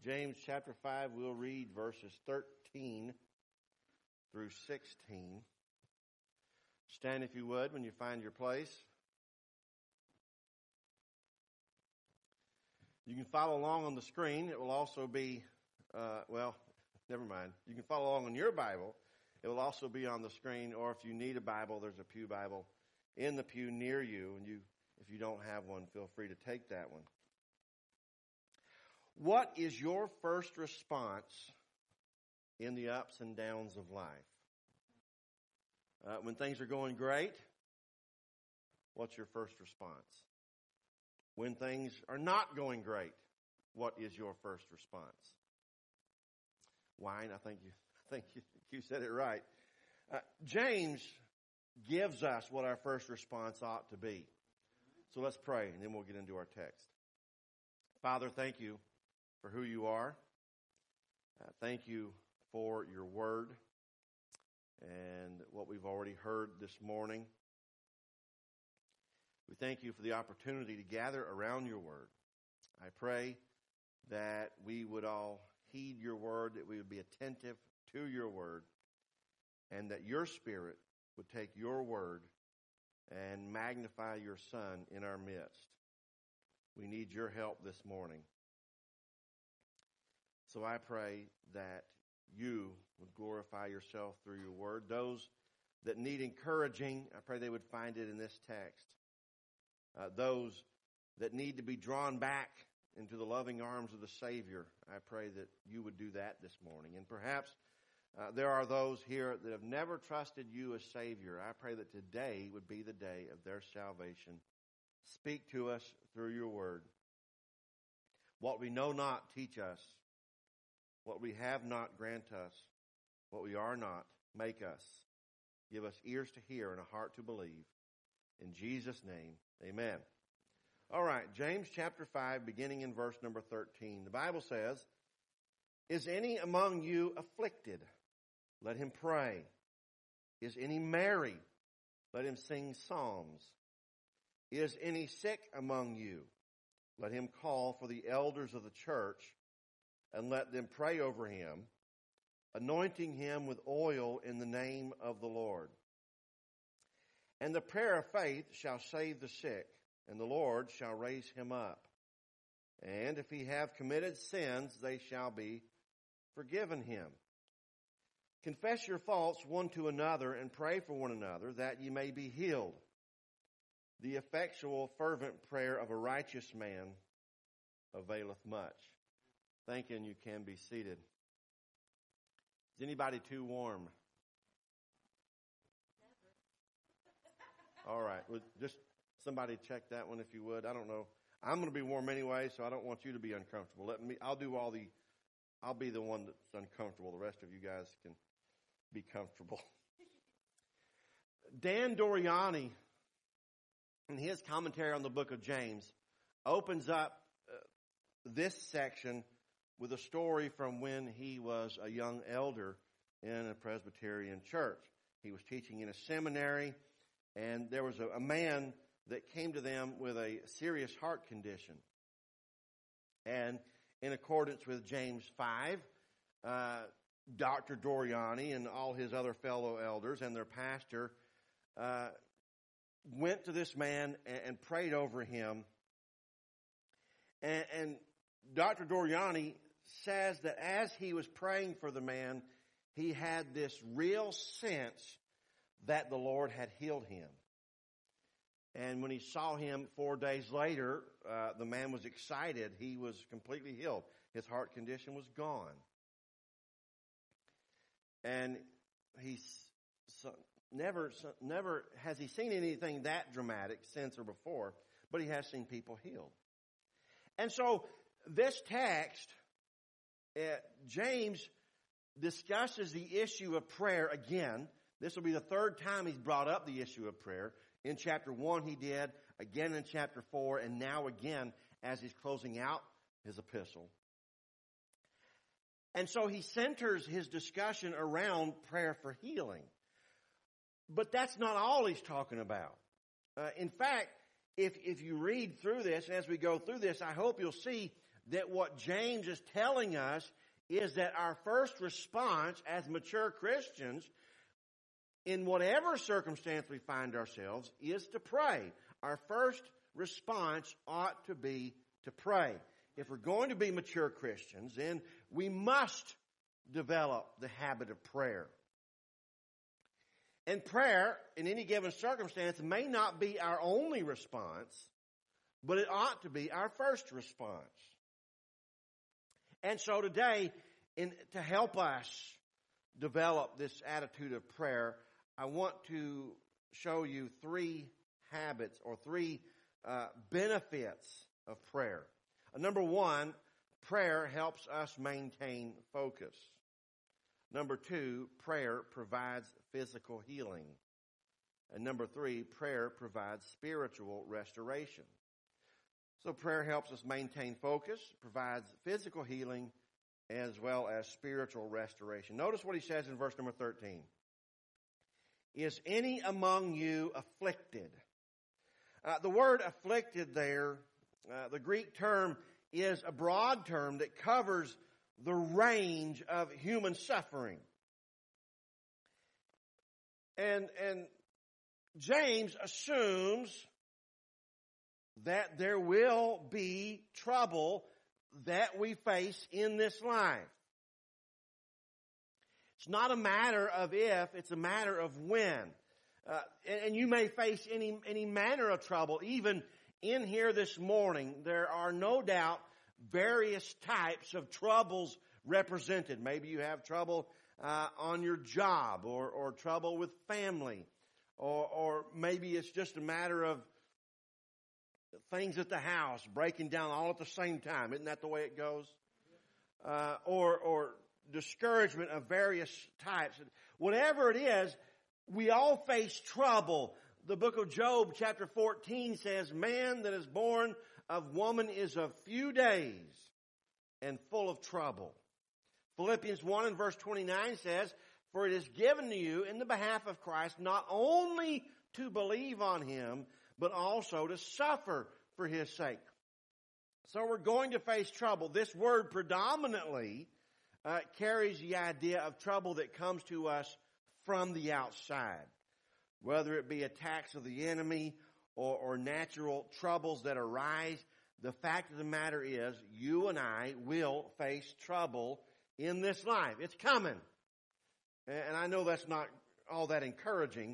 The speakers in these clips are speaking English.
James chapter 5, we'll read verses 13 through 16. Stand if you would when you find your place. You can follow along on the screen. It will also be, never mind. You can follow along on your Bible. It will also be on the screen, or if you need a Bible, there's a pew Bible in the pew near you, and if you don't have one, feel free to take that one. What is your first response in the ups and downs of life? When things are going great, what's your first response? When things are not going great, what is your first response? Wine, I think you said it right. James gives us what our first response ought to be. So let's pray, and then we'll get into our text. Father, thank you for who you are. Thank you for your word and what we've already heard this morning. We thank you for the opportunity to gather around your word. I pray that we would all heed your word, that we would be attentive to your word, and that your Spirit would take your word and magnify your Son in our midst. We need your help this morning. So I pray that you would glorify yourself through your word. Those that need encouraging, I pray they would find it in this text. Those that need to be drawn back into the loving arms of the Savior, I pray that you would do that this morning. And perhaps there are those here that have never trusted you as Savior. I pray that today would be the day of their salvation. Speak to us through your word. What we know not, teach us. What we have not, grant us. What we are not, make us. Give us ears to hear and a heart to believe. In Jesus' name, amen. All right, James chapter 5, beginning in verse number 13. The Bible says, "Is any among you afflicted? Let him pray. Is any merry? Let him sing psalms. Is any sick among you? Let him call for the elders of the church, and let them pray over him, anointing him with oil in the name of the Lord. And the prayer of faith shall save the sick, and the Lord shall raise him up. And if he have committed sins, they shall be forgiven him. Confess your faults one to another, and pray for one another, that ye may be healed. The effectual, fervent prayer of a righteous man availeth much." Thank you, and you can be seated. Is anybody too warm? All right. Well, just somebody check that one if you would. I don't know. I'm going to be warm anyway, so I don't want you to be uncomfortable. I'll be the one that's uncomfortable. The rest of you guys can be comfortable. Dan Doriani, in his commentary on the book of James, opens up this section with a story from when he was a young elder in a Presbyterian church. He was teaching in a seminary, and there was a man that came to them with a serious heart condition. And in accordance with James 5, Dr. Doriani and all his other fellow elders and their pastor went to this man and prayed over him. And Dr. Doriani says that as he was praying for the man, he had this real sense that the Lord had healed him. And when he saw him 4 days later, the man was excited. He was completely healed. His heart condition was gone. And never has he seen anything that dramatic since or before, but he has seen people healed. And so this text, James discusses the issue of prayer again. This will be the third time he's brought up the issue of prayer. In chapter 1 he did, again in chapter 4, and now again as he's closing out his epistle. And so he centers his discussion around prayer for healing. But that's not all he's talking about. In fact, if you read through this, and as we go through this, I hope you'll see that what James is telling us is that our first response as mature Christians, in whatever circumstance we find ourselves, is to pray. Our first response ought to be to pray. If we're going to be mature Christians, then we must develop the habit of prayer. And prayer, in any given circumstance, may not be our only response, but it ought to be our first response. And so today, to help us develop this attitude of prayer, I want to show you three habits or three benefits of prayer. Number one, prayer helps us maintain focus. Number two, prayer provides physical healing. And number three, prayer provides spiritual restoration. So prayer helps us maintain focus, provides physical healing, as well as spiritual restoration. Notice what he says in verse number 13. Is any among you afflicted? The word afflicted there, the Greek term is a broad term that covers the range of human suffering. And James assumes that there will be trouble that we face in this life. It's not a matter of if, it's a matter of when. And you may face any manner of trouble. Even in here this morning, there are no doubt various types of troubles represented. Maybe you have trouble on your job or trouble with family. Or maybe it's just a matter of things at the house breaking down all at the same time. Isn't that the way it goes? Or discouragement of various types. Whatever it is, we all face trouble. The book of Job, chapter 14, says, man that is born of woman is of few days and full of trouble. Philippians 1 and verse 29 says, for it is given to you in the behalf of Christ not only to believe on him, but also to suffer for his sake. So we're going to face trouble. This word predominantly carries the idea of trouble that comes to us from the outside, whether it be attacks of the enemy or natural troubles that arise. The fact of the matter is, you and I will face trouble in this life. It's coming. And I know that's not all that encouraging,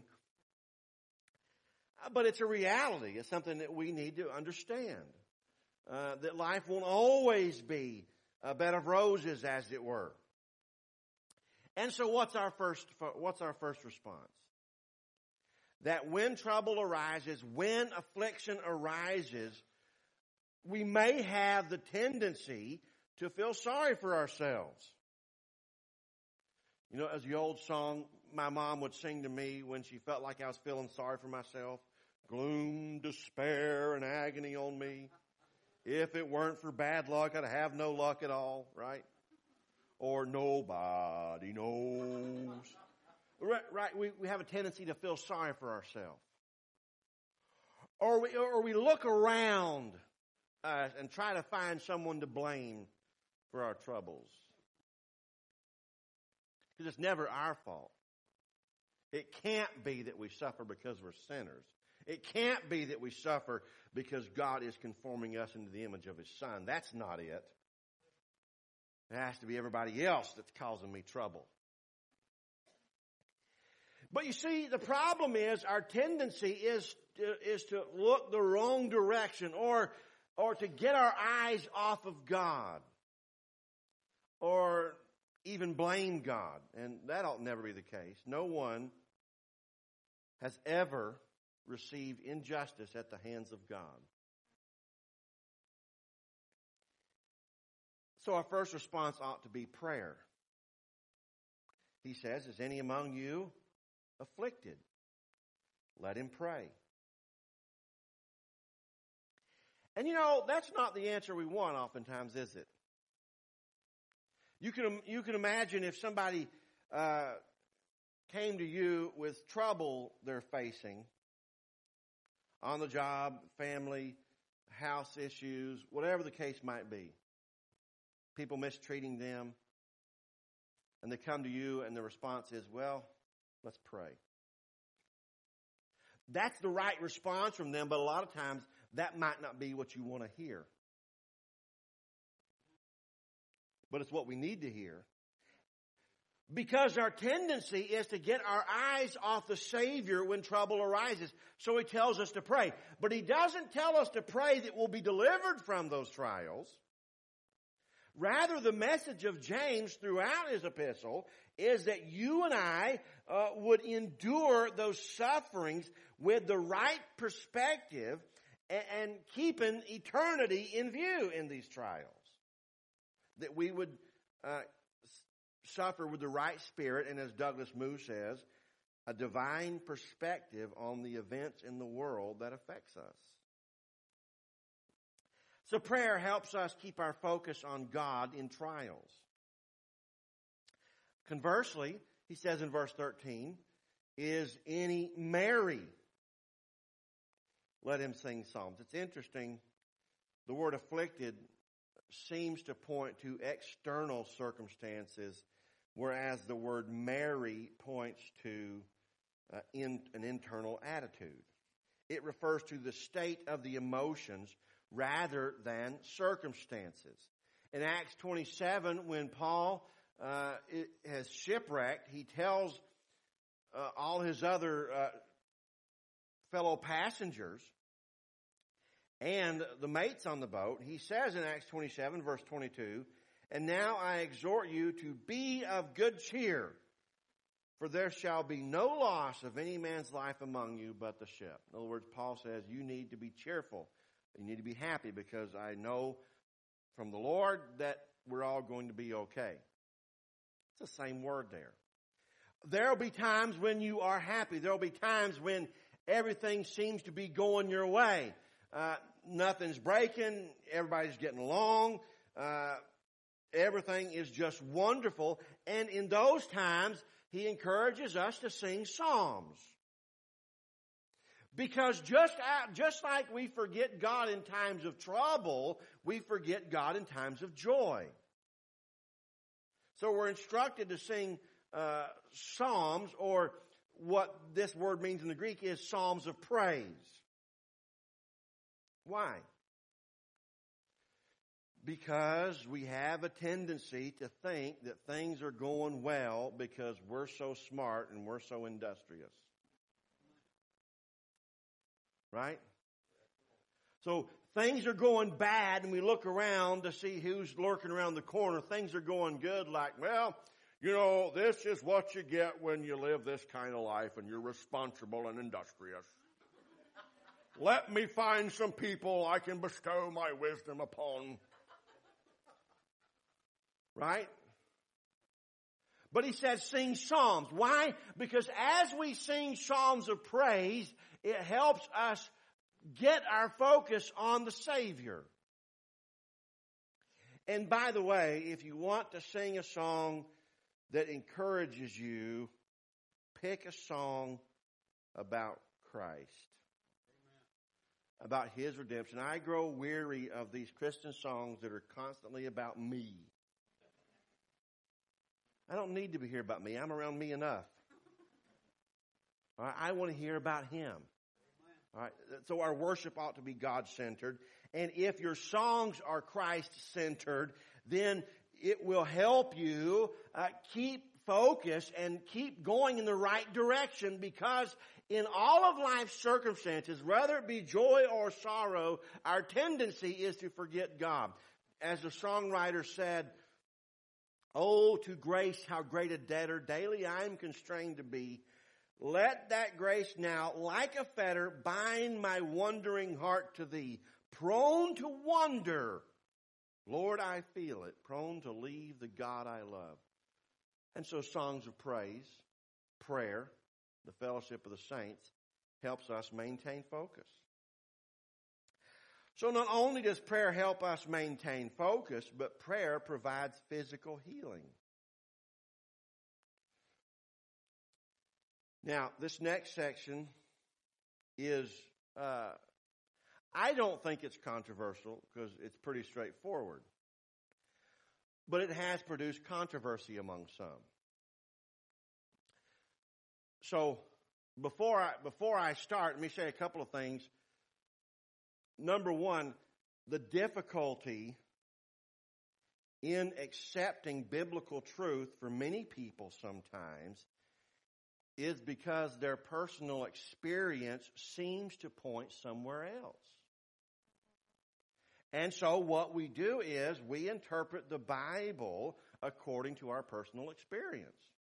but it's a reality. It's something that we need to understand. That life won't always be a bed of roses, as it were. And so what's our first response? That when trouble arises, when affliction arises, we may have the tendency to feel sorry for ourselves. You know, as the old song my mom would sing to me when she felt like I was feeling sorry for myself, gloom, despair, and agony on me. If it weren't for bad luck, I'd have no luck at all, right? Or nobody knows. Right, we have a tendency to feel sorry for ourselves. Or we look around and try to find someone to blame for our troubles. Because it's never our fault. It can't be that we suffer because we're sinners. It can't be that we suffer because God is conforming us into the image of his Son. That's not it. It has to be everybody else that's causing me trouble. But you see, the problem is our tendency is to look the wrong direction or to get our eyes off of God or even blame God. And that ought never be the case. No one has ever received injustice at the hands of God. So our first response ought to be prayer. He says, is any among you afflicted? Let him pray. And you know, that's not the answer we want oftentimes, is it? You can imagine if somebody came to you with trouble they're facing on the job, family, house issues, whatever the case might be. people mistreating them, and they come to you and the response is, well, let's pray. That's the right response from them, but a lot of times that might not be what you want to hear. But it's what we need to hear. Because our tendency is to get our eyes off the Savior when trouble arises. So He tells us to pray. But He doesn't tell us to pray that we'll be delivered from those trials. Rather, the message of James throughout his epistle is that you and I would endure those sufferings with the right perspective and keeping eternity in view in these trials. That we would suffer with the right spirit, and as Douglas Moo says, a divine perspective on the events in the world that affects us. So prayer helps us keep our focus on God in trials. Conversely, he says in verse 13, is any merry? Let him sing psalms. It's interesting, the word afflicted seems to point to external circumstances, whereas the word merry points to an internal attitude. It refers to the state of the emotions rather than circumstances. In Acts 27, when Paul has shipwrecked, he tells all his other fellow passengers and the mates on the boat, he says in Acts 27, verse 22, and now I exhort you to be of good cheer, for there shall be no loss of any man's life among you but the ship. In other words, Paul says you need to be cheerful. You need to be happy because I know from the Lord that we're all going to be okay. It's the same word there. There will be times when you are happy. There will be times when everything seems to be going your way. Nothing's breaking. Everybody's getting along. Everything is just wonderful. And in those times, he encourages us to sing psalms. Because just like we forget God in times of trouble, we forget God in times of joy. So we're instructed to sing psalms, or what this word means in the Greek is psalms of praise. Why? Because we have a tendency to think that things are going well because we're so smart and we're so industrious. Right? So things are going bad and we look around to see who's lurking around the corner. Things are going good, like, well, you know, this is what you get when you live this kind of life and you're responsible and industrious. Let me find some people I can bestow my wisdom upon. Right? But he says sing psalms. Why? Because as we sing psalms of praise, it helps us get our focus on the Savior. And by the way, if you want to sing a song that encourages you, pick a song about Christ. About His redemption. I grow weary of these Christian songs that are constantly about me. I don't need to be here about me. I'm around me enough. All right, I want to hear about Him. All right, so our worship ought to be God-centered. And if your songs are Christ-centered, then it will help you keep focus and keep going in the right direction, because in all of life's circumstances, whether it be joy or sorrow, our tendency is to forget God. As the songwriter said, "Oh, to grace, how great a debtor daily I am constrained to be. Let that grace now, like a fetter, bind my wandering heart to Thee. Prone to wander, Lord, I feel it. Prone to leave the God I love." And so songs of praise, prayer, the fellowship of the saints, helps us maintain focus. So not only does prayer help us maintain focus, but prayer provides physical healing. Now, this next section is, I don't think it's controversial because it's pretty straightforward. but it has produced controversy among some. So before I start, let me say a couple of things. Number one, the difficulty in accepting biblical truth for many people sometimes is because their personal experience seems to point somewhere else. And so what we do is we interpret the Bible according to our personal experience.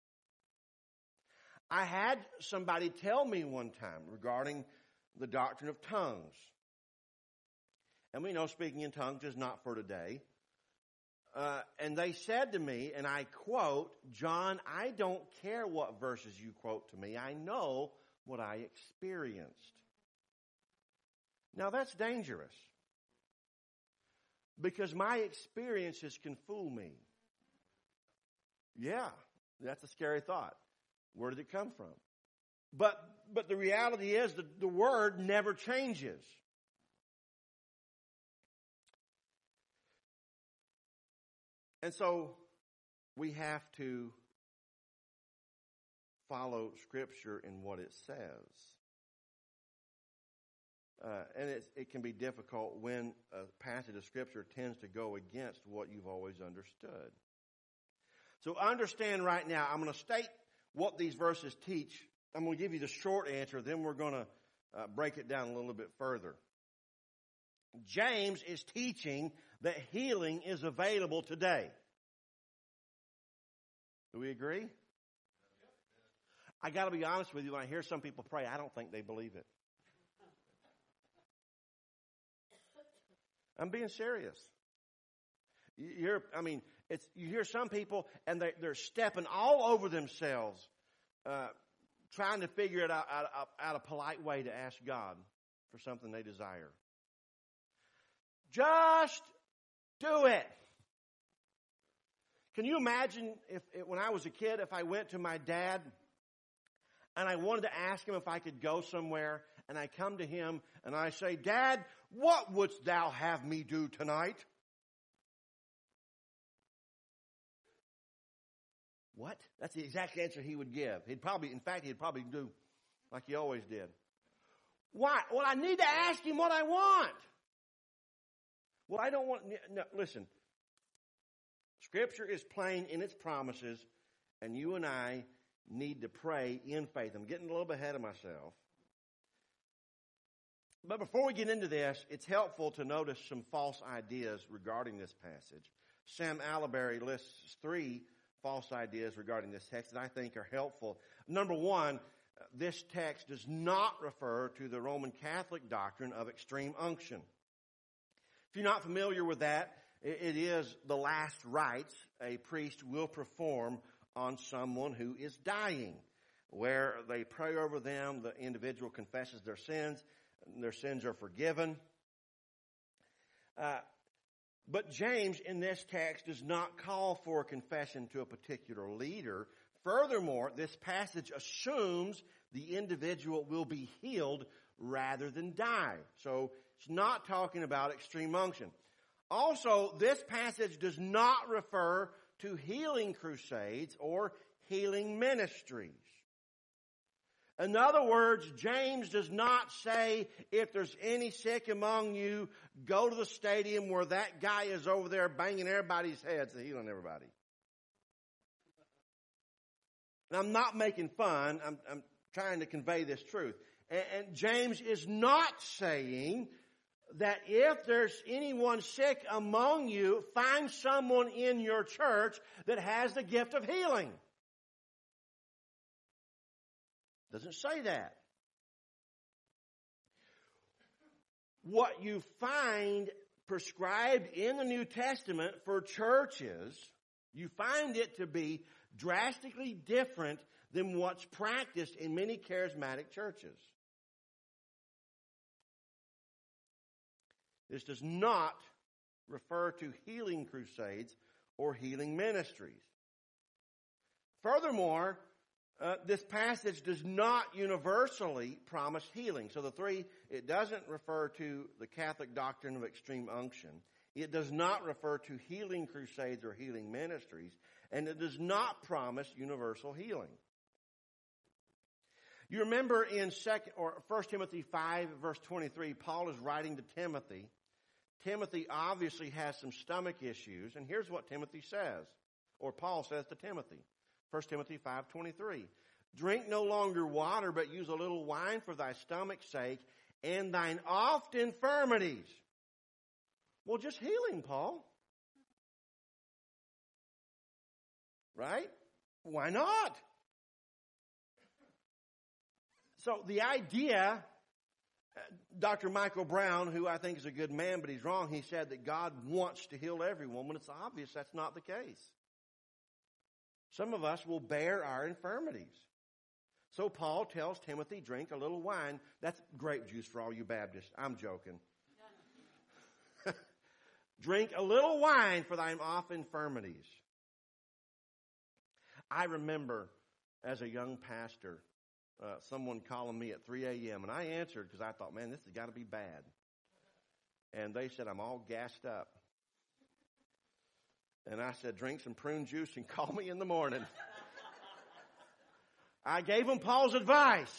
I had somebody tell me one time regarding the doctrine of tongues. And we know speaking in tongues is not for today. And they said to me, and I quote, "John, I don't care what verses you quote to me. I know what I experienced." Now that's dangerous, because my experiences can fool me. Yeah, that's a scary thought. Where did it come from? But the reality is that the Word never changes. And so we have to follow Scripture in what it says. And it can be difficult when a passage of Scripture tends to go against what you've always understood. So understand right now, I'm going to state what these verses teach. I'm going to give you the short answer, then we're going to break it down a little bit further. James is teaching that healing is available today. Do we agree? I got to be honest with you, when I hear some people pray, I don't think they believe it. I'm being serious. You hear some people and they're stepping all over themselves, trying to figure it out a polite way to ask God for something they desire. Just do it. Can you imagine if when I was a kid, if I went to my dad and I wanted to ask him if I could go somewhere, and I come to him and I say, "Dad, what wouldst thou have me do tonight?" What? That's the exact answer he would give. He'd probably do like he always did. Why? Well, I need to ask him what I want. Well, I don't want... No, listen. Scripture is plain in its promises, and you and I need to pray in faith. I'm getting a little bit ahead of myself. But before we get into this, it's helpful to notice some false ideas regarding this passage. Sam Alberry lists 3 false ideas regarding this text that I think are helpful. Number one, this text does not refer to the Roman Catholic doctrine of extreme unction. If you're not familiar with that, it is the last rites a priest will perform on someone who is dying, where they pray over them, the individual confesses their sins are forgiven. But James in this text does not call for a confession to a particular leader. Furthermore, this passage assumes the individual will be healed rather than die. So it's not talking about extreme unction. Also, this passage does not refer to healing crusades or healing ministries. In other words, James does not say, if there's any sick among you, go to the stadium where that guy is over there banging everybody's heads and healing everybody. And I'm not making fun. I'm trying to convey this truth. And James is not saying that if there's anyone sick among you, find someone in your church that has the gift of healing. Doesn't say that. What you find prescribed in the New Testament for churches, you find it to be drastically different than what's practiced in many charismatic churches. This does not refer to healing crusades or healing ministries. Furthermore, this passage does not universally promise healing. So it doesn't refer to the Catholic doctrine of extreme unction. It does not refer to healing crusades or healing ministries, and it does not promise universal healing. You remember in 1 Timothy 5, verse 23, Paul is writing to Timothy. Timothy obviously has some stomach issues, and here's what Timothy says, or Paul says to Timothy. 1 Timothy 5:23. Drink no longer water, but use a little wine for thy stomach's sake and thine oft infirmities. Well, just healing, Paul. Right? Why not? So the idea, Dr. Michael Brown, who I think is a good man, but he's wrong, he said that God wants to heal everyone, when it's obvious that's not the case. Some of us will bear our infirmities. So Paul tells Timothy, drink a little wine. That's grape juice for all you Baptists. I'm joking. Drink a little wine for thine oft infirmities. I remember as a young pastor, someone calling me at 3 a.m. and I answered because I thought, man, this has got to be bad. And they said, I'm all gassed up. And I said, drink some prune juice and call me in the morning. I gave them Paul's advice.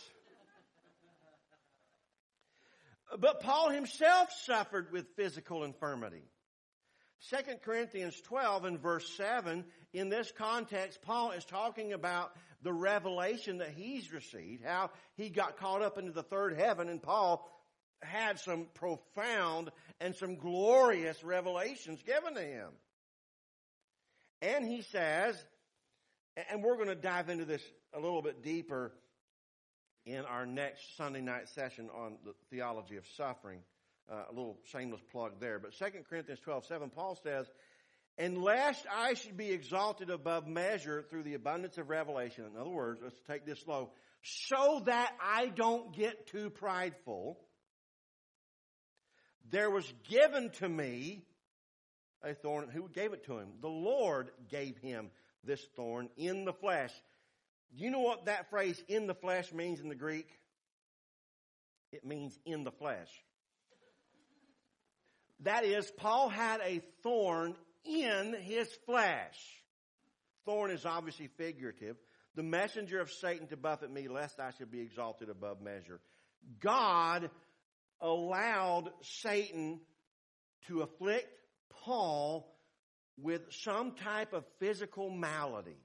But Paul himself suffered with physical infirmity. 2 Corinthians 12 and verse 7, in this context, Paul is talking about the revelation that he's received, how he got caught up into the third heaven, and Paul had some profound and some glorious revelations given to him. And he says, and we're going to dive into this a little bit deeper in our next Sunday night session on the theology of suffering. A little shameless plug there. But 2 Corinthians 12:7, Paul says, and lest I should be exalted above measure through the abundance of revelation. In other words, let's take this slow. So that I don't get too prideful, there was given to me a thorn. Who gave it to him? The Lord gave him this thorn in the flesh. Do you know what that phrase, in the flesh, means in the Greek? It means in the flesh. That is, Paul had a thorn in his flesh. Thorn is obviously figurative. The messenger of Satan to buffet me, lest I should be exalted above measure. God allowed Satan to afflict Paul with some type of physical malady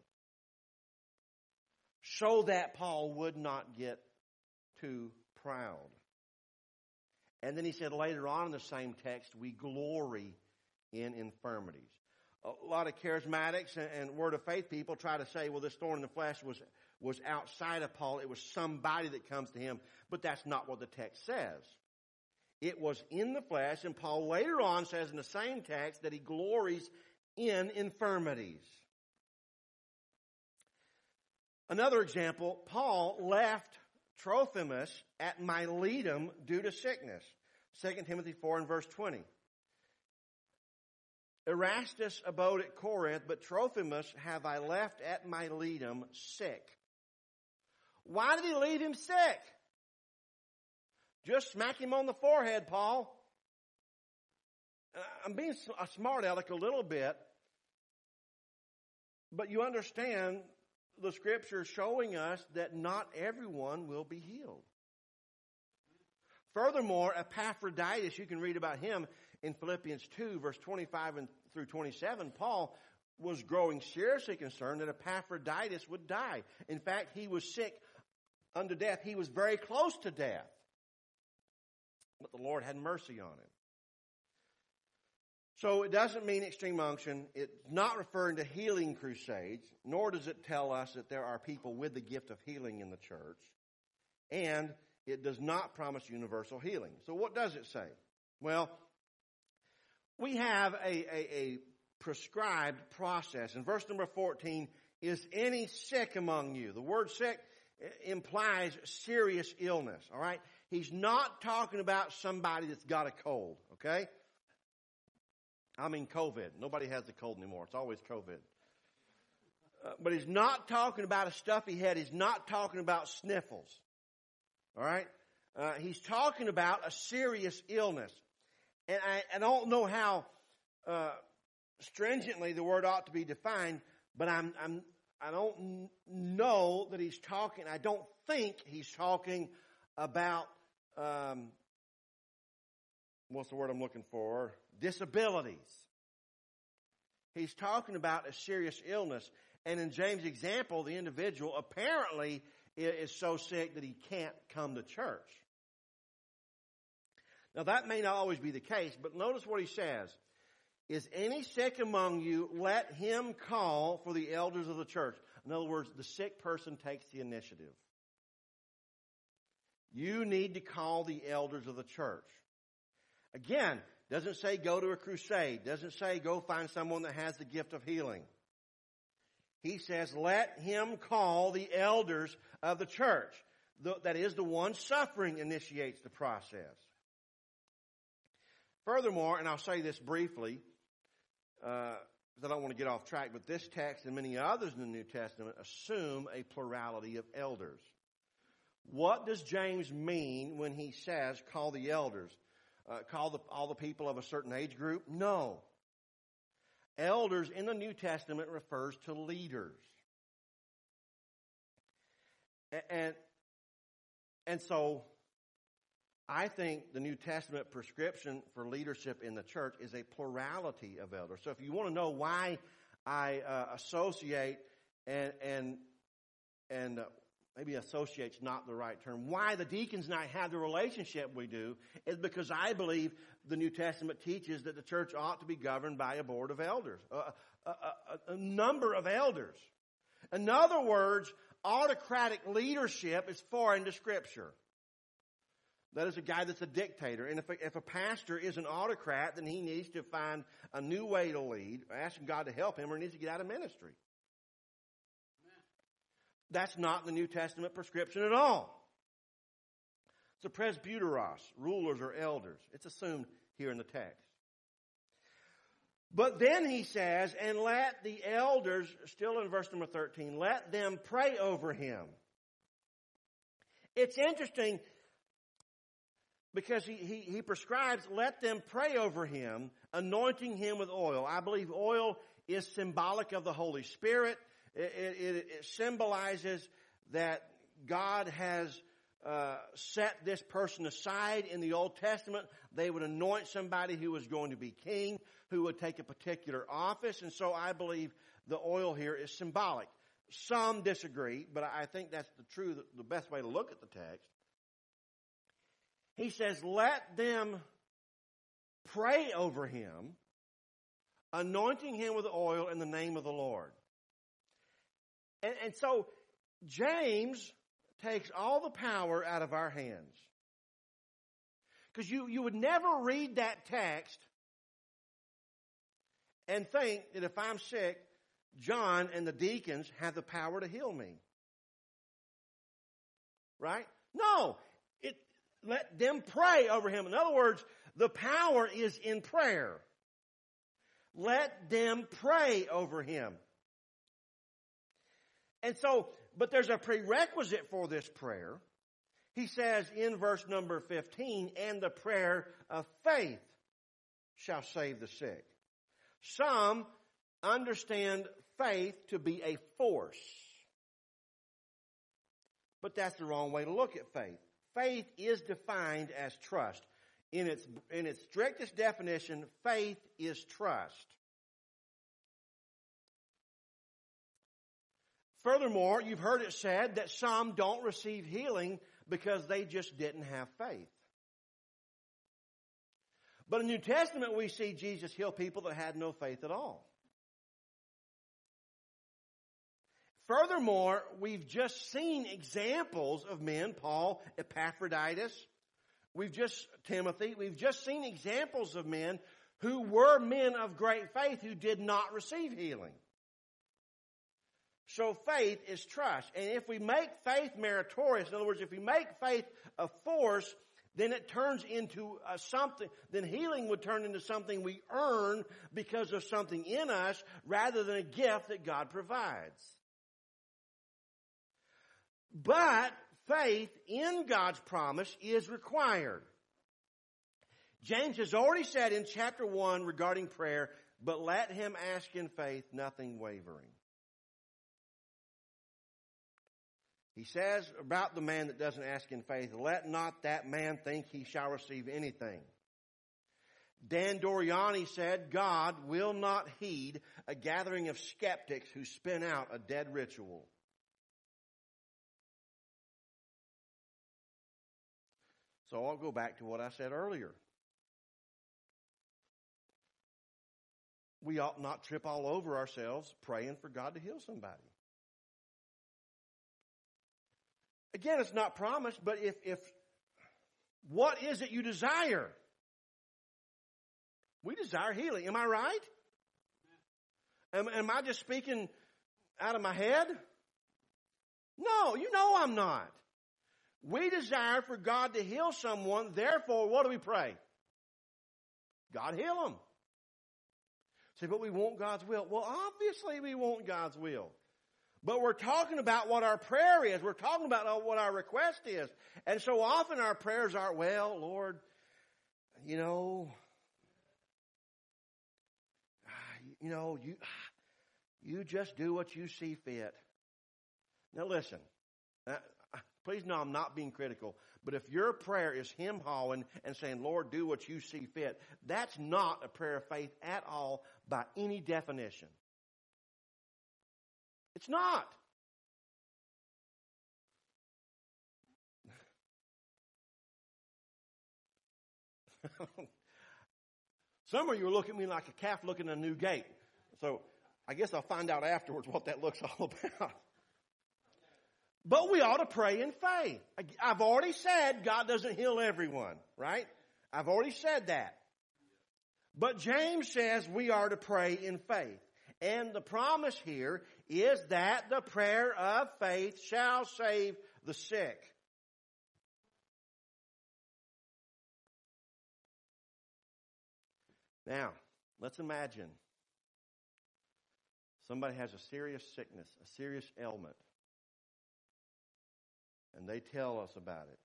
so that Paul would not get too proud. And then he said later on in the same text, we glory in infirmities. A lot of charismatics and word of faith people try to say, well, this thorn in the flesh was outside of Paul. It was somebody that comes to him. But that's not what the text says. It was in the flesh, and Paul later on says in the same text that he glories in infirmities. Another example, Paul left Trophimus at Miletum due to sickness. 2 Timothy 4 and verse 20. Erastus abode at Corinth, but Trophimus have I left at Miletum sick. Why did he leave him sick? Just smack him on the forehead, Paul. I'm being a smart aleck a little bit, but you understand the scripture showing us that not everyone will be healed. Furthermore, Epaphroditus, you can read about him in Philippians 2, verse 25 and through 27. Paul was growing seriously concerned that Epaphroditus would die. In fact, he was sick unto death. He was very close to death. But the Lord had mercy on him. So it doesn't mean extreme unction. It's not referring to healing crusades, nor does it tell us that there are people with the gift of healing in the church. And it does not promise universal healing. So what does it say? Well, we have a prescribed process. In verse number 14, is any sick among you? The word sick implies serious illness, all right? He's not talking about somebody that's got a cold, okay? I mean COVID. Nobody has the cold anymore. It's always COVID. But he's not talking about a stuffy head. He's not talking about sniffles, all right? He's talking about a serious illness. And I don't know how stringently the word ought to be defined, but I don't know that he's talking. I don't think he's talking about what's the word I'm looking for? Disabilities. He's talking about a serious illness. And in James' example, the individual apparently is so sick that he can't come to church. Now, that may not always be the case, but notice what he says. Is any sick among you, let him call for the elders of the church. In other words, the sick person takes the initiative. You need to call the elders of the church. Again, doesn't say go to a crusade. Doesn't say go find someone that has the gift of healing. He says, let him call the elders of the church. That is, the one suffering initiates the process. Furthermore, and I'll say this briefly, because I don't want to get off track, but this text and many others in the New Testament assume a plurality of elders. What does James mean when he says call the elders? Call all the people of a certain age group? No. Elders in the New Testament refers to leaders. And so I think the New Testament prescription for leadership in the church is a plurality of elders. So if you want to know why I associate and maybe associate's not the right term, why the deacons and I have the relationship we do, is because I believe the New Testament teaches that the church ought to be governed by a board of elders, a number of elders. In other words, autocratic leadership is foreign to Scripture. That is a guy that's a dictator. And if a pastor is an autocrat, then he needs to find a new way to lead, asking God to help him, or he needs to get out of ministry. That's not the New Testament prescription at all. It's a presbyteros, rulers or elders. It's assumed here in the text. But then he says, and let the elders, still in verse number 13, let them pray over him. It's interesting because he prescribes, let them pray over him, anointing him with oil. I believe oil is symbolic of the Holy Spirit. It symbolizes that God has set this person aside. In the Old Testament, they would anoint somebody who was going to be king, who would take a particular office. And so I believe the oil here is symbolic. Some disagree, but I think that's the best way to look at the text. He says, let them pray over him, anointing him with oil in the name of the Lord. And so James takes all the power out of our hands. Because you would never read that text and think that if I'm sick, John and the deacons have the power to heal me. Right? No. Let them pray over him. In other words, the power is in prayer. Let them pray over him. And so, but there's a prerequisite for this prayer. He says in verse number 15, and the prayer of faith shall save the sick. Some understand faith to be a force. But that's the wrong way to look at faith. Faith is defined as trust. In its strictest definition, faith is trust. Furthermore, you've heard it said that some don't receive healing because they just didn't have faith. But in the New Testament, we see Jesus heal people that had no faith at all. Furthermore, we've just seen examples of men, Paul, Epaphroditus, Timothy, we've just seen examples of men who were men of great faith who did not receive healing. So faith is trust. And if we make faith meritorious, in other words, if we make faith a force, then it turns into something, then healing would turn into something we earn because of something in us rather than a gift that God provides. But faith in God's promise is required. James has already said in chapter 1 regarding prayer, but let him ask in faith, nothing wavering. He says about the man that doesn't ask in faith, let not that man think he shall receive anything. Dan Doriani said, God will not heed a gathering of skeptics who spin out a dead ritual. So I'll go back to what I said earlier. We ought not trip all over ourselves praying for God to heal somebody. Again, it's not promised, but if what is it you desire? We desire healing. Am I right? Am I just speaking out of my head? No, you know I'm not. We desire for God to heal someone. Therefore, what do we pray? God heal them. Say, but we want God's will. Well, obviously we want God's will. But we're talking about what our prayer is. We're talking about what our request is. And so often our prayers are, well, Lord, you just do what you see fit. Now listen, please know I'm not being critical, but if your prayer is him-hawing and saying, Lord, do what you see fit, that's not a prayer of faith at all by any definition. It's not. Some of you are looking at me like a calf looking at a new gate. So I guess I'll find out afterwards what that looks all about. But we ought to pray in faith. I've already said God doesn't heal everyone, right? I've already said that. But James says we are to pray in faith. And the promise here is that the prayer of faith shall save the sick. Now, let's imagine somebody has a serious sickness, a serious ailment, and they tell us about it.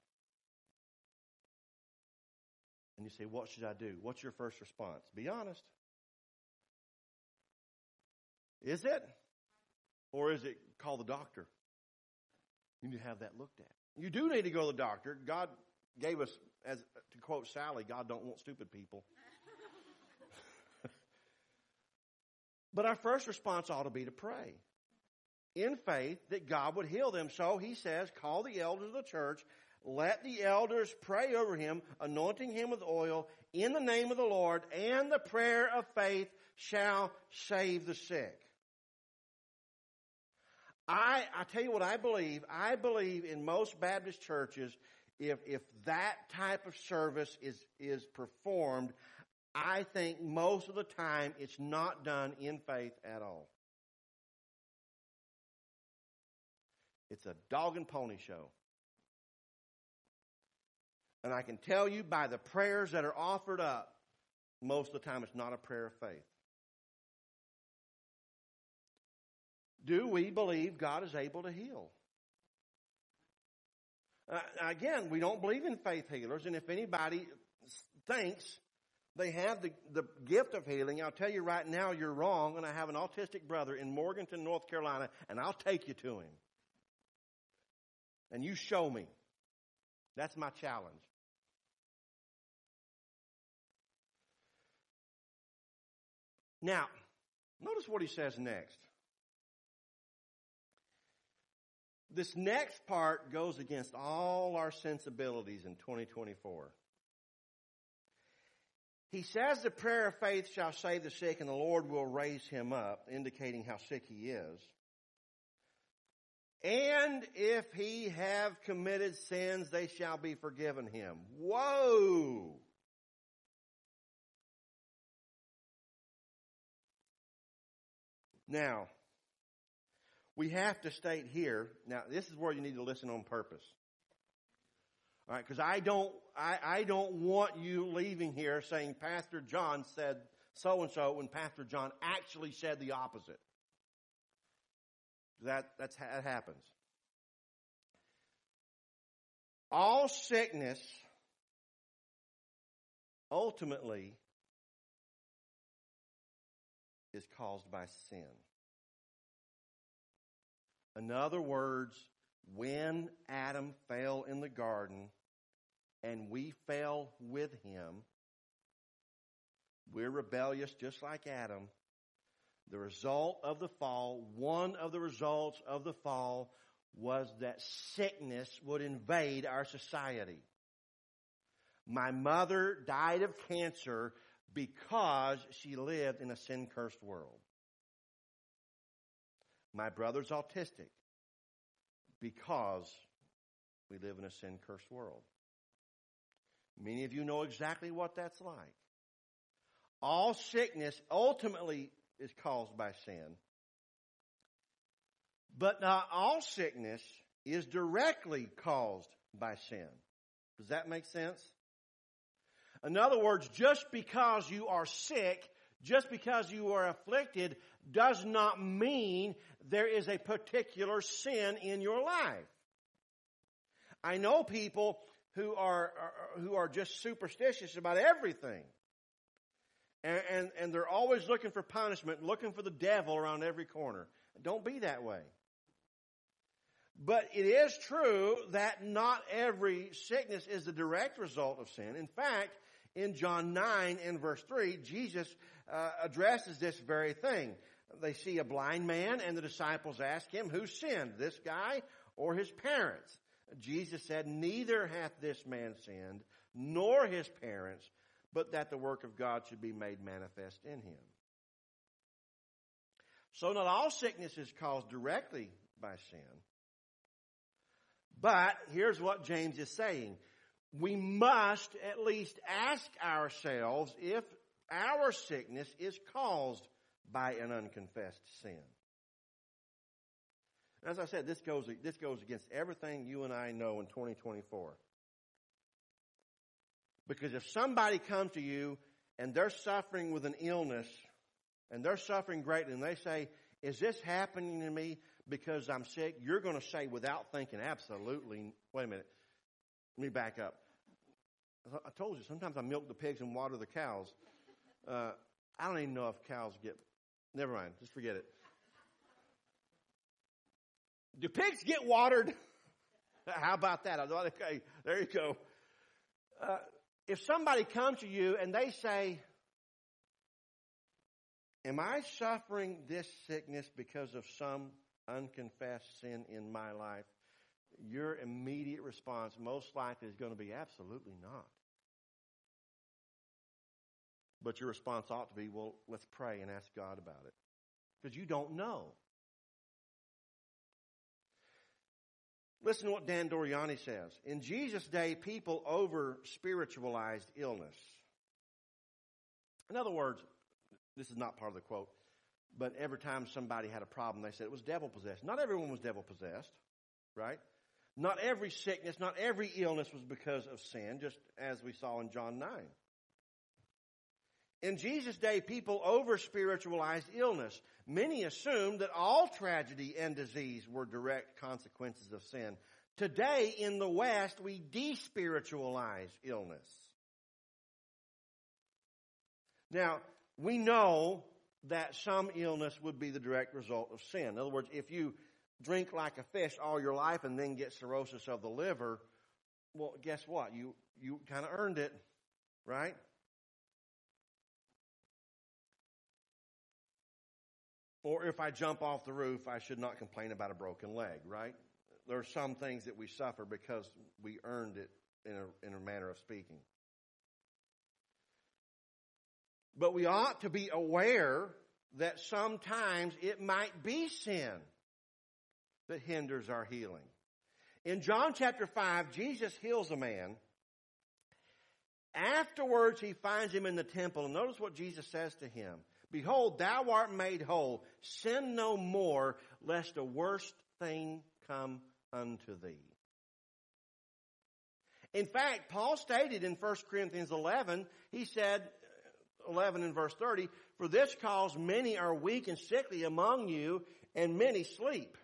And you say, what should I do? What's your first response? Be honest. Is it? Or is it call the doctor? You need to have that looked at. You do need to go to the doctor. God gave us, as to quote Sally, God don't want stupid people. But our first response ought to be to pray in faith that God would heal them. So he says, call the elders of the church. Let the elders pray over him, anointing him with oil in the name of the Lord, and the prayer of faith shall save the sick. I tell you what I believe. I believe in most Baptist churches, if that type of service is performed, I think most of the time it's not done in faith at all. It's a dog and pony show. And I can tell you by the prayers that are offered up, most of the time it's not a prayer of faith. Do we believe God is able to heal? Again, we don't believe in faith healers, and if anybody thinks they have the gift of healing, I'll tell you right now, you're wrong, and I have an autistic brother in Morganton, North Carolina, and I'll take you to him. And you show me. That's my challenge. Now, notice what he says next. This next part goes against all our sensibilities in 2024. He says the prayer of faith shall save the sick and the Lord will raise him up, indicating how sick he is. And if he have committed sins, they shall be forgiven him. Whoa! Now, we have to state here, now this is where you need to listen on purpose. All right, because I don't want you leaving here saying Pastor John said so-and-so when Pastor John actually said the opposite. That happens. All sickness ultimately is caused by sin. In other words, when Adam fell in the garden and we fell with him, we're rebellious just like Adam. The result of the fall, one of the results of the fall, was that sickness would invade our society. My mother died of cancer because she lived in a sin-cursed world. My brother's autistic because we live in a sin-cursed world. Many of you know exactly what that's like. All sickness ultimately is caused by sin. But not all sickness is directly caused by sin. Does that make sense? In other words, just because you are sick, just because you are afflicted, does not mean there is a particular sin in your life. I know people who are just superstitious about everything. And they're always looking for punishment, looking for the devil around every corner. Don't be that way. But it is true that not every sickness is the direct result of sin. In fact, in John 9 and verse 3, Jesus addresses this very thing. They see a blind man, and the disciples ask him, who sinned, this guy or his parents? Jesus said, neither hath this man sinned, nor his parents, but that the work of God should be made manifest in him. So not all sickness is caused directly by sin. But here's what James is saying. We must at least ask ourselves if our sickness is caused by an unconfessed sin. As I said, this goes against everything you and I know in 2024. Because if somebody comes to you and they're suffering with an illness and they're suffering greatly and they say, is this happening to me because I'm sick? You're going to say without thinking, absolutely. Wait a minute. Let me back up. I told you, sometimes I milk the pigs and water the cows. I don't even know if cows get... Never mind. Just forget it. Do pigs get watered? How about that? I thought, okay, there you go. If somebody comes to you and they say, am I suffering this sickness because of some unconfessed sin in my life? Your immediate response most likely is going to be absolutely not. But your response ought to be, well, let's pray and ask God about it. Because you don't know. Listen to what Dan Doriani says. In Jesus' day, people over-spiritualized illness. In other words, this is not part of the quote, but every time somebody had a problem, they said it was devil-possessed. Not everyone was devil-possessed, right? Not every sickness, not every illness was because of sin, just as we saw in John 9. In Jesus' day, people over-spiritualized illness. Many assumed that all tragedy and disease were direct consequences of sin. Today, in the West, we despiritualize illness. Now, we know that some illness would be the direct result of sin. In other words, if you drink like a fish all your life and then get cirrhosis of the liver, well, guess what? You kind of earned it, right? Or if I jump off the roof, I should not complain about a broken leg, right? There are some things that we suffer because we earned it in a manner of speaking. But we ought to be aware that sometimes it might be sin that hinders our healing. In John chapter 5, Jesus heals a man. Afterwards, he finds him in the temple. And notice what Jesus says to him. Behold, thou art made whole. Sin no more, lest a worse thing come unto thee. In fact, Paul stated in 1 Corinthians 11, he said, 11 and verse 30, for this cause many are weak and sickly among you, and many sleep.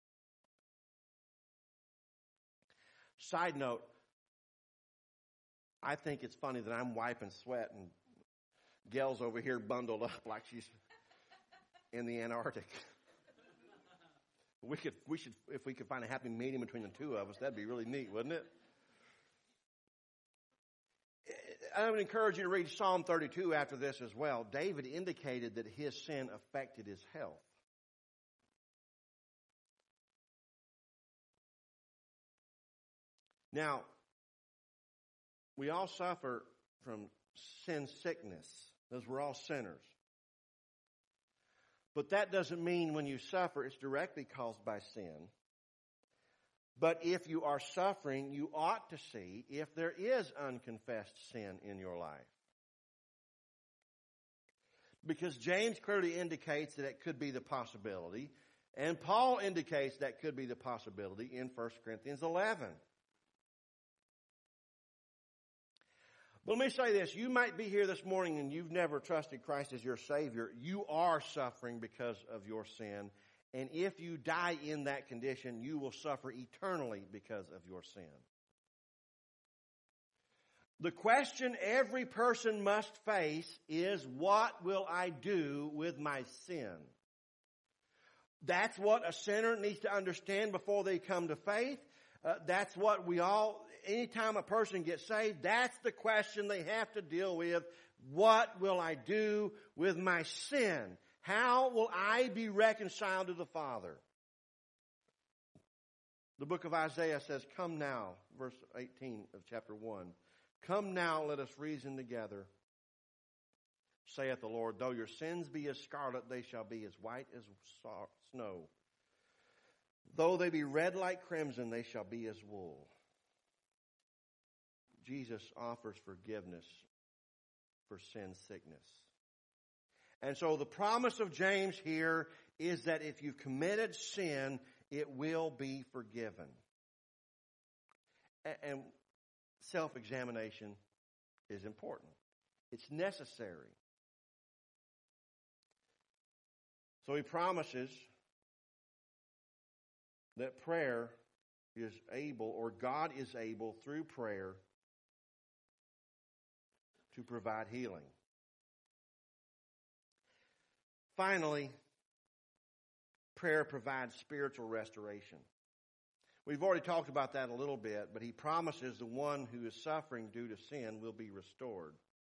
Side note, I think it's funny that I'm wiping sweat and Gail's over here bundled up like she's in the Antarctic. We should, if we could find a happy medium between the two of us, that'd be really neat, wouldn't it? I would encourage you to read Psalm 32 after this as well. David indicated that his sin affected his health. Now, we all suffer from sin sickness, because we're all sinners. But that doesn't mean when you suffer, it's directly caused by sin. But if you are suffering, you ought to see if there is unconfessed sin in your life. Because James clearly indicates that it could be the possibility, and Paul indicates that could be the possibility in 1 Corinthians 11. But let me say this. You might be here this morning and you've never trusted Christ as your Savior. You are suffering because of your sin. And if you die in that condition, you will suffer eternally because of your sin. The question every person must face is, what will I do with my sin? That's what a sinner needs to understand before they come to faith. That's what anytime a person gets saved, that's the question they have to deal with. What will I do with my sin? How will I be reconciled to the Father? The book of Isaiah says, come now, verse 18 of chapter 1. Come now, let us reason together. Saith the Lord, though your sins be as scarlet, they shall be as white as snow. Though they be red like crimson, they shall be as wool. Jesus offers forgiveness for sin sickness. And so the promise of James here is that if you've committed sin, it will be forgiven. And self-examination is important. It's necessary. So he promises that prayer is able, or God is able through prayer, to provide healing. Finally, prayer provides spiritual restoration. We've already talked about that a little bit, but he promises the one who is suffering due to sin will be restored.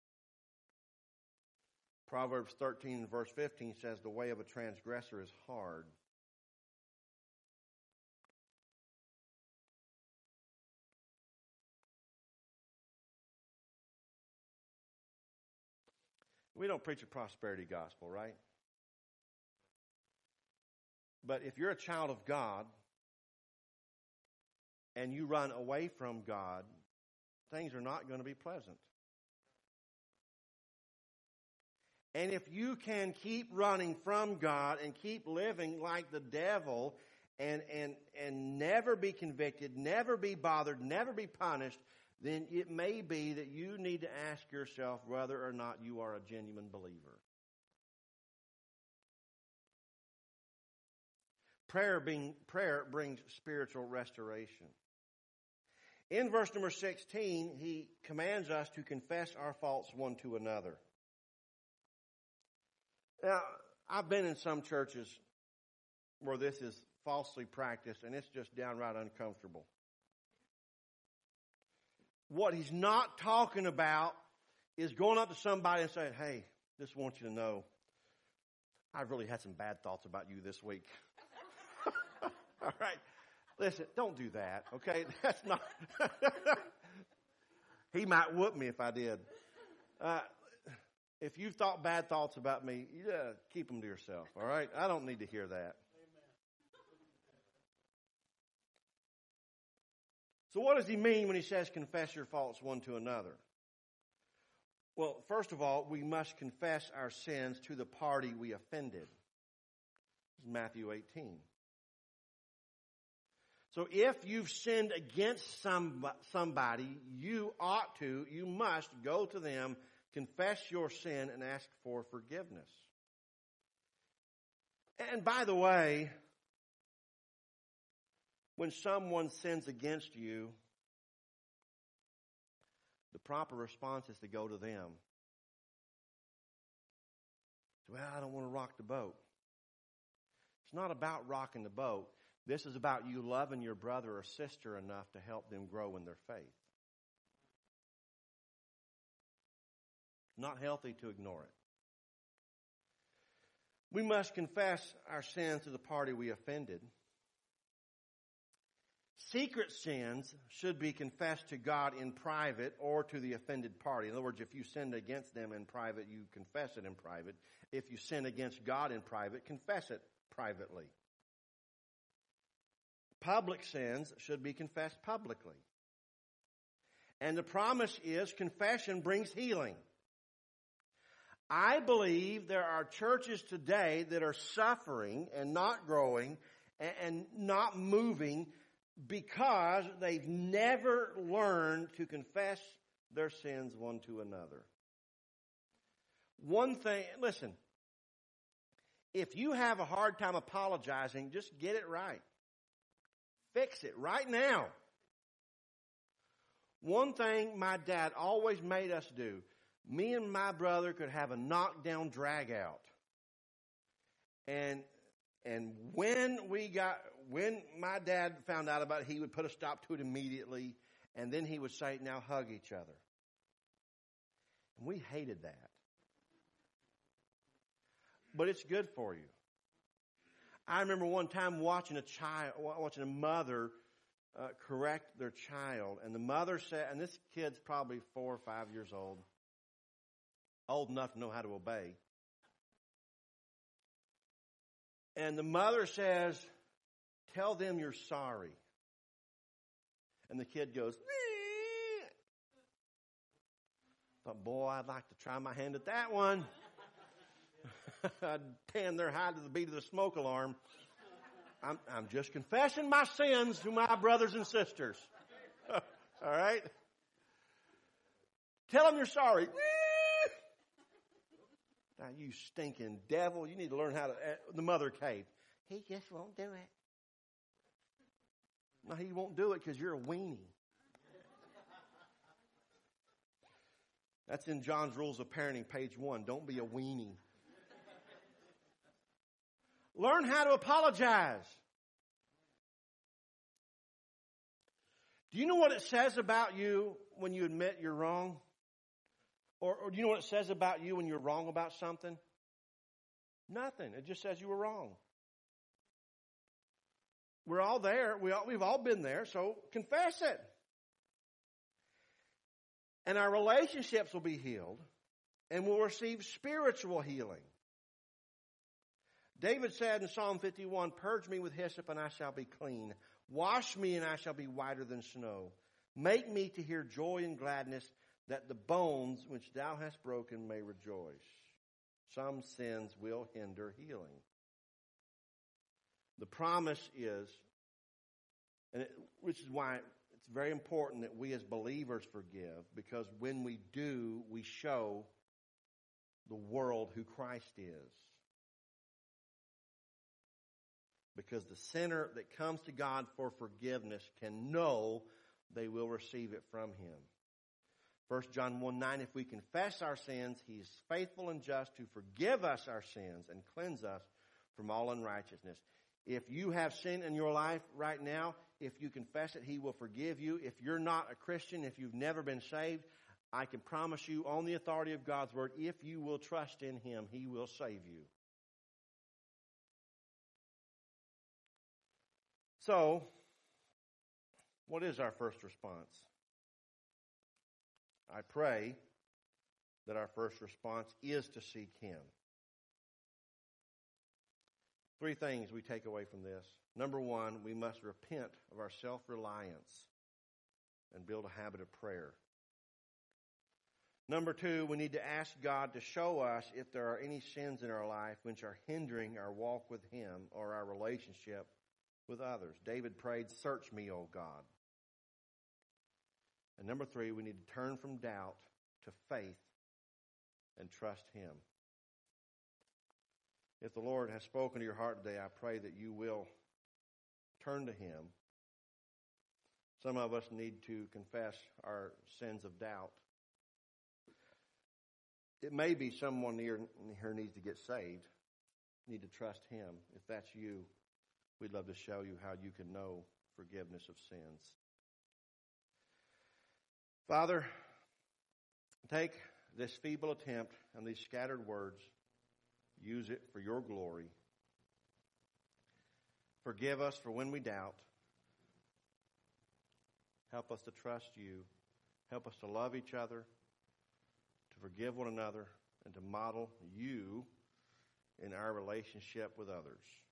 Proverbs 13 verse 15 says, the way of a transgressor is hard. We don't preach a prosperity gospel, right? But if you're a child of God and you run away from God, things are not going to be pleasant. And if you can keep running from God and keep living like the devil and never be convicted, never be bothered, never be punished, then it may be that you need to ask yourself whether or not you are a genuine believer. Prayer brings spiritual restoration. In verse number 16, he commands us to confess our faults one to another. Now, I've been in some churches where this is falsely practiced, and it's just downright uncomfortable. What he's not talking about is going up to somebody and saying, hey, just want you to know, I've really had some bad thoughts about you this week. All right. Listen, don't do that, okay? That's not... He might whoop me if I did. If you've thought bad thoughts about me, keep them to yourself, all right? I don't need to hear that. So what does he mean when he says confess your faults one to another? Well, first of all, we must confess our sins to the party we offended. This is Matthew 18. So if you've sinned against somebody, you must go to them, confess your sin, and ask for forgiveness. And by the way, when someone sins against you, the proper response is to go to them. Well, I don't want to rock the boat. It's not about rocking the boat. This is about you loving your brother or sister enough to help them grow in their faith. It's not healthy to ignore it. We must confess our sins to the party we offended. Secret sins should be confessed to God in private or to the offended party. In other words, if you sinned against them in private, you confess it in private. If you sin against God in private, confess it privately. Public sins should be confessed publicly. And the promise is confession brings healing. I believe there are churches today that are suffering and not growing and not moving because they've never learned to confess their sins one to another. One thing, listen, if you have a hard time apologizing, just get it right. Fix it right now. One thing my dad always made us do, me and my brother could have a knockdown drag out. And when my dad found out about it, he would put a stop to it immediately, and then he would say, now hug each other. And we hated that. But it's good for you. I remember one time watching a mother correct their child, and the mother said, and this kid's probably 4 or 5 years old enough to know how to obey. And the mother says, tell them you're sorry. And the kid goes, nee. I thought, boy, I'd like to try my hand at that one. I'd tan their hide to the beat of the smoke alarm. I'm just confessing my sins to my brothers and sisters. All right? Tell them you're sorry. Now, you stinking devil, you need to learn how to... The mother caved. He just won't do it. No, he won't do it because you're a weenie. That's in John's Rules of Parenting, page 1. Don't be a weenie. Learn how to apologize. Do you know what it says about you when you admit you're wrong? Or do you know what it says about you when you're wrong about something? Nothing. It just says you were wrong. We're all there. We've all been there, so confess it. And our relationships will be healed, and we'll receive spiritual healing. David said in Psalm 51, purge me with hyssop and I shall be clean. Wash me and I shall be whiter than snow. Make me to hear joy and gladness, that the bones which thou hast broken may rejoice. Some sins will hinder healing. The promise is, which is why it's very important that we as believers forgive, because when we do, we show the world who Christ is. Because the sinner that comes to God for forgiveness can know they will receive it from Him. 1 John 1:9, if we confess our sins, He is faithful and just to forgive us our sins and cleanse us from all unrighteousness. If you have sin in your life right now, if you confess it, He will forgive you. If you're not a Christian, if you've never been saved, I can promise you on the authority of God's Word, if you will trust in Him, He will save you. So, what is our first response? I pray that our first response is to seek Him. 3 things we take away from this. Number 1, we must repent of our self-reliance and build a habit of prayer. Number 2, we need to ask God to show us if there are any sins in our life which are hindering our walk with Him or our relationship with others. David prayed, search me, O God. And number 3, we need to turn from doubt to faith and trust Him. If the Lord has spoken to your heart today, I pray that you will turn to Him. Some of us need to confess our sins of doubt. It may be someone here needs to get saved, need to trust Him. If that's you, we'd love to show you how you can know forgiveness of sins. Father, take this feeble attempt and these scattered words, use it for your glory. Forgive us for when we doubt. Help us to trust you. Help us to love each other, to forgive one another, and to model you in our relationship with others.